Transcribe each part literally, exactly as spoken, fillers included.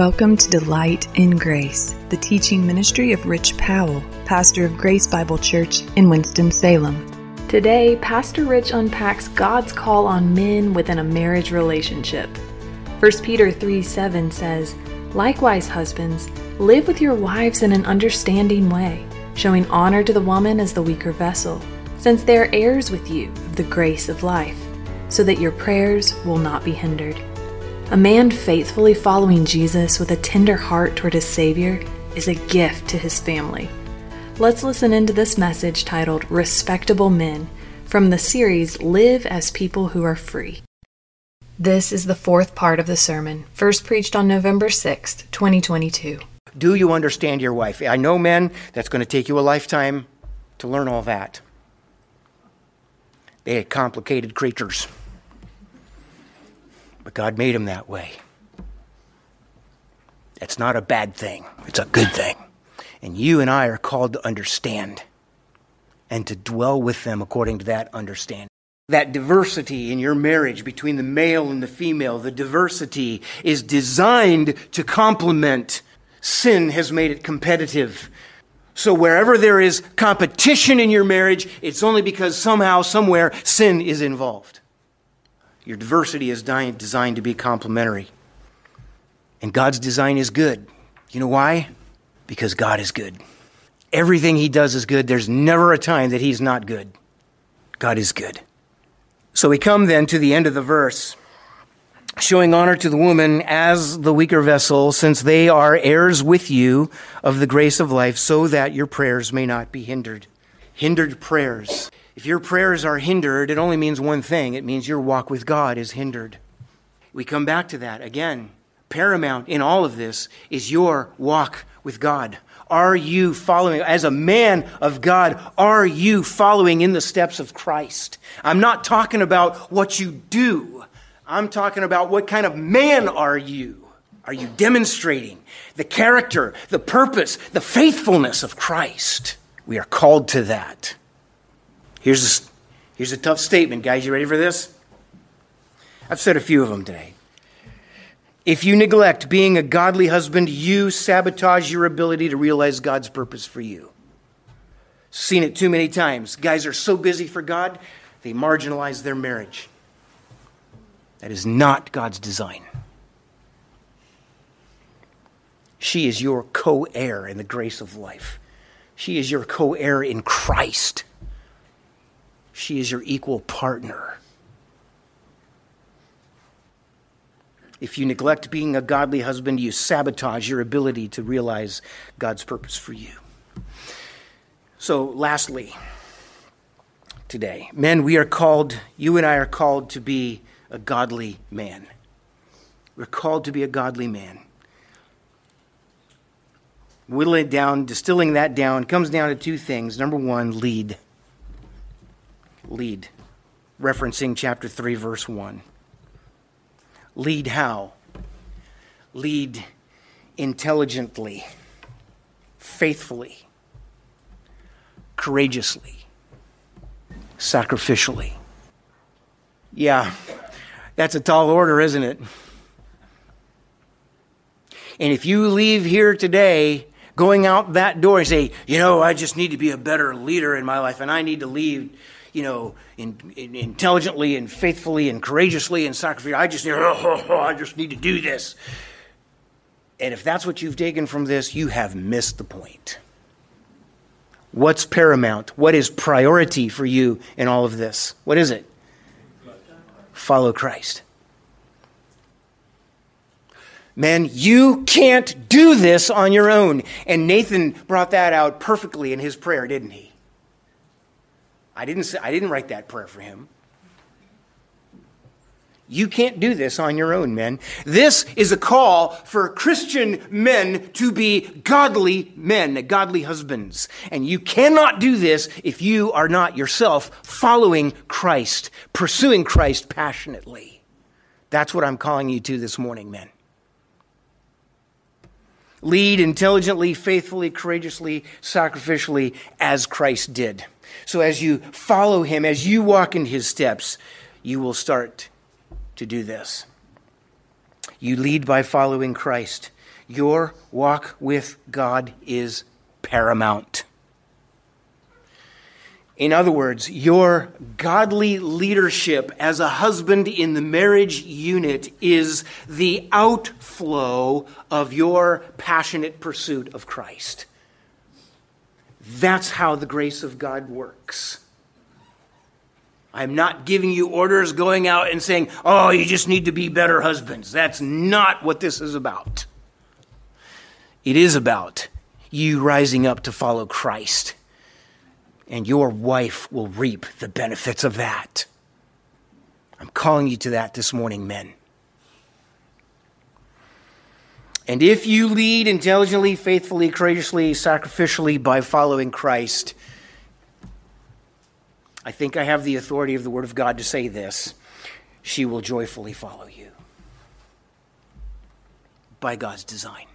Welcome to Delight in Grace, the teaching ministry of Rich Powell, pastor of Grace Bible Church in Winston-Salem. Today, Pastor Rich unpacks God's call on men within a marriage relationship. First Peter three seven says, "Likewise, husbands, live with your wives in an understanding way, showing honor to the woman as the weaker vessel, since they are heirs with you of the grace of life, so that your prayers will not be hindered." A man faithfully following Jesus with a tender heart toward his Savior is a gift to his family. Let's listen into this message titled Respectable Men from the series Live as People Who Are Free. This is the fourth part of the sermon, first preached on November sixth, twenty twenty-two. Do you understand your wife? I know, men, that's going to take you a lifetime to learn all that. They are complicated creatures. But God made them that way. That's not a bad thing. It's a good thing. And you and I are called to understand and to dwell with them according to that understanding. That diversity in your marriage between the male and the female, the diversity is designed to complement. Sin has made it competitive. So wherever there is competition in your marriage, it's only because somehow, somewhere, sin is involved. Your diversity is designed to be complementary. And God's design is good. You know why? Because God is good. Everything He does is good. There's never a time that He's not good. God is good. So we come then to the end of the verse, showing honor to the woman as the weaker vessel, since they are heirs with you of the grace of life, so that your prayers may not be hindered. Hindered prayers. If your prayers are hindered, it only means one thing. It means your walk with God is hindered. We come back to that again. Paramount in all of this is your walk with God. Are you following, as a man of God, are you following in the steps of Christ? I'm not talking about what you do. I'm talking about what kind of man are you? Are you demonstrating the character, the purpose, the faithfulness of Christ? We are called to that. Here's a, here's a tough statement, guys. You ready for this? I've said a few of them today. If you neglect being a godly husband, you sabotage your ability to realize God's purpose for you. Seen it too many times. Guys are so busy for God, they marginalize their marriage. That is not God's design. She is your co-heir in the grace of life. She is your co-heir in Christ. She is your equal partner. If you neglect being a godly husband, you sabotage your ability to realize God's purpose for you. So, lastly, today, men, we are called, you and I are called to be a godly man. We're called to be a godly man. Whittling it down, distilling that down, comes down to two things. Number one, lead. Lead. Referencing chapter three, verse one. Lead how? Lead intelligently, faithfully, courageously, sacrificially. Yeah, that's a tall order, isn't it? And if you leave here today going out that door and say, you know, I just need to be a better leader in my life, and I need to lead, you know, in, in, intelligently and faithfully and courageously and sacrificially. I just need, oh, oh, I just need to do this. And if that's what you've taken from this, you have missed the point. What's paramount? What is priority for you in all of this? What is it? Follow Christ. Man, you can't do this on your own. And Nathan brought that out perfectly in his prayer, didn't he? I didn't say, I didn't write that prayer for him. You can't do this on your own, men. This is a call for Christian men to be godly men, godly husbands. And you cannot do this if you are not yourself following Christ, pursuing Christ passionately. That's what I'm calling you to this morning, men. Lead intelligently, faithfully, courageously, sacrificially, as Christ did. So as you follow Him, as you walk in His steps, you will start to do this. You lead by following Christ. Your walk with God is paramount. In other words, your godly leadership as a husband in the marriage unit is the outflow of your passionate pursuit of Christ. That's how the grace of God works. I'm not giving you orders going out and saying, oh, you just need to be better husbands. That's not what this is about. It is about you rising up to follow Christ. And your wife will reap the benefits of that. I'm calling you to that this morning, men. And if you lead intelligently, faithfully, courageously, sacrificially by following Christ, I think I have the authority of the Word of God to say this: she will joyfully follow you by God's design.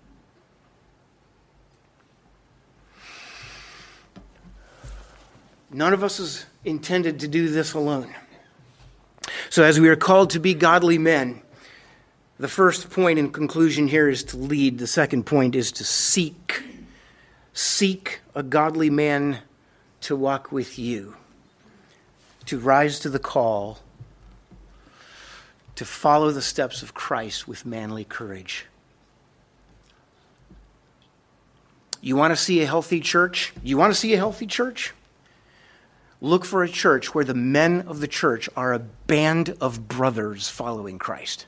None of us is intended to do this alone. So as we are called to be godly men, the first point in conclusion here is to lead. The second point is to seek. Seek a godly man to walk with you, to rise to the call, to follow the steps of Christ with manly courage. You want to see a healthy church? You want to see a healthy church? Look for a church where the men of the church are a band of brothers following Christ.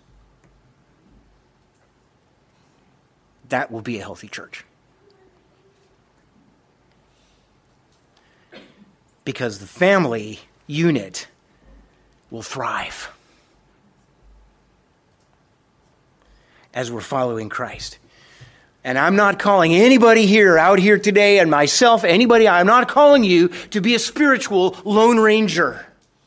That will be a healthy church. Because the family unit will thrive as we're following Christ. And I'm not calling anybody here, out here today, and myself, anybody, I'm not calling you to be a spiritual Lone Ranger.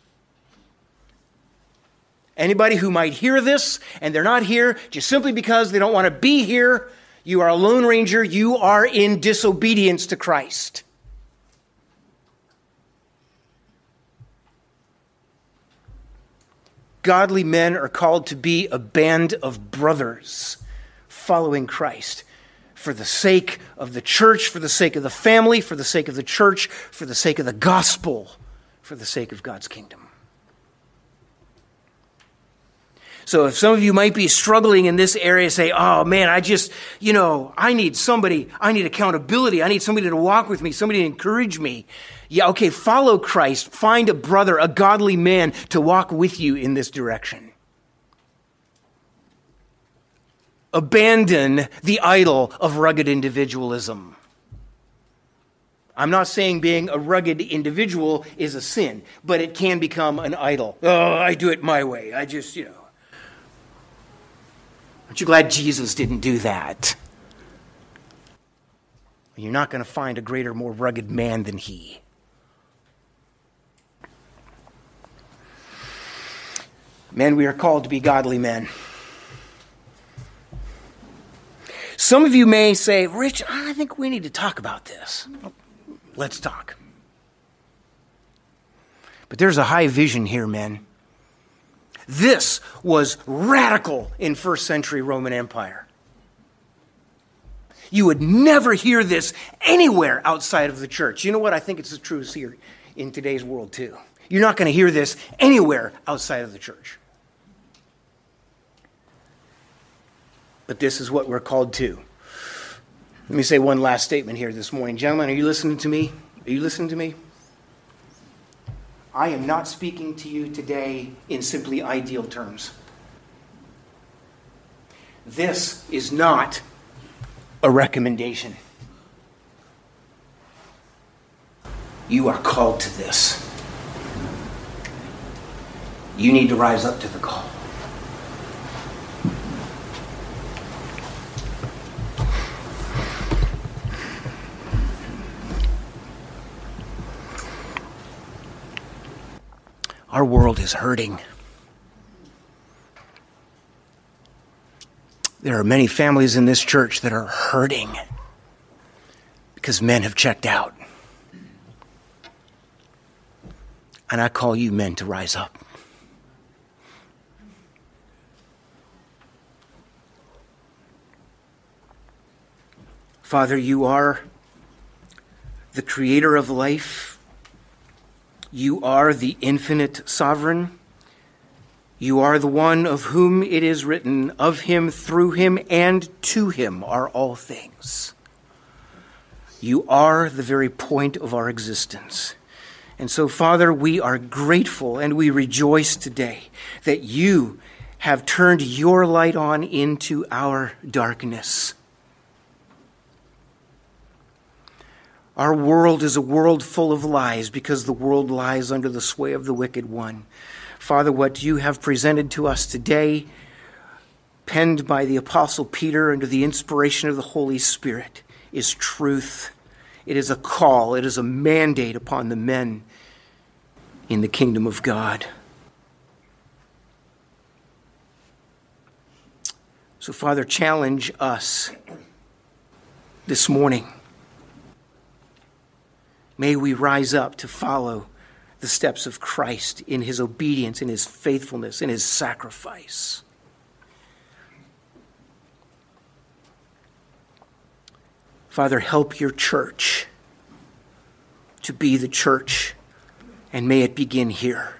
Anybody who might hear this and they're not here just simply because they don't want to be here, you are a Lone Ranger, you are in disobedience to Christ. Godly men are called to be a band of brothers following Christ. For the sake of the church, for the sake of the family, for the sake of the church, for the sake of the gospel, for the sake of God's kingdom. So if some of you might be struggling in this area, say, oh man, I just, you know, I need somebody, I need accountability, I need somebody to walk with me, somebody to encourage me. Yeah, okay, follow Christ, find a brother, a godly man to walk with you in this direction. Abandon the idol of rugged individualism. I'm not saying being a rugged individual is a sin, but it can become an idol. Oh, I do it my way. I just, you know. Aren't you glad Jesus didn't do that? You're not going to find a greater, more rugged man than he. Men, we are called to be godly men. Some of you may say, Rich, I think we need to talk about this. Let's talk. But there's a high vision here, men. This was radical in first century Roman Empire. You would never hear this anywhere outside of the church. You know what? I think it's the truth here in today's world too. You're not going to hear this anywhere outside of the church. But this is what we're called to. Let me say one last statement here this morning. Gentlemen, are you listening to me? Are you listening to me? I am not speaking to you today in simply ideal terms. This is not a recommendation. You are called to this. You need to rise up to the call. Our world is hurting. There are many families in this church that are hurting because men have checked out. And I call you men to rise up. Father, you are the creator of life. You are the infinite sovereign. You are the one of whom it is written, of him, through him, and to him are all things. You are the very point of our existence. And so, Father, we are grateful and we rejoice today that you have turned your light on into our darkness. Our world is a world full of lies because the world lies under the sway of the wicked one. Father, what you have presented to us today, penned by the Apostle Peter under the inspiration of the Holy Spirit, is truth. It is a call. It is a mandate upon the men in the kingdom of God. So, Father, challenge us this morning. May we rise up to follow the steps of Christ in his obedience, in his faithfulness, in his sacrifice. Father, help your church to be the church, and may it begin here.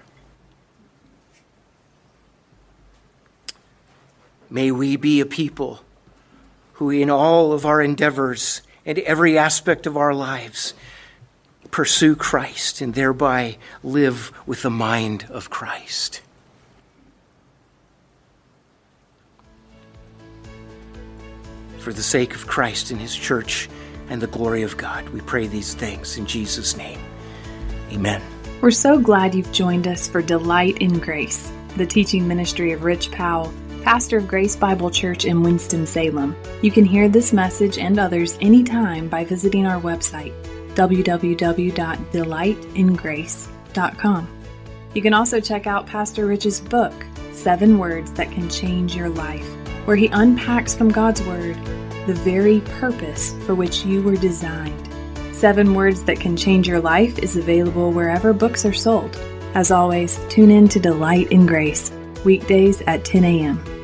May we be a people who in all of our endeavors and every aspect of our lives pursue Christ and thereby live with the mind of Christ. For the sake of Christ and his church and the glory of God, we pray these things in Jesus' name. Amen. We're so glad you've joined us for Delight in Grace, the teaching ministry of Rich Powell, pastor of Grace Bible Church in Winston-Salem. You can hear this message and others anytime by visiting our website, w w w dot delight in grace dot com. You can also check out Pastor Rich's book, Seven Words That Can Change Your Life, where he unpacks from God's Word the very purpose for which you were designed. Seven Words That Can Change Your Life is available wherever books are sold. As always, tune in to Delight in Grace, weekdays at ten a.m.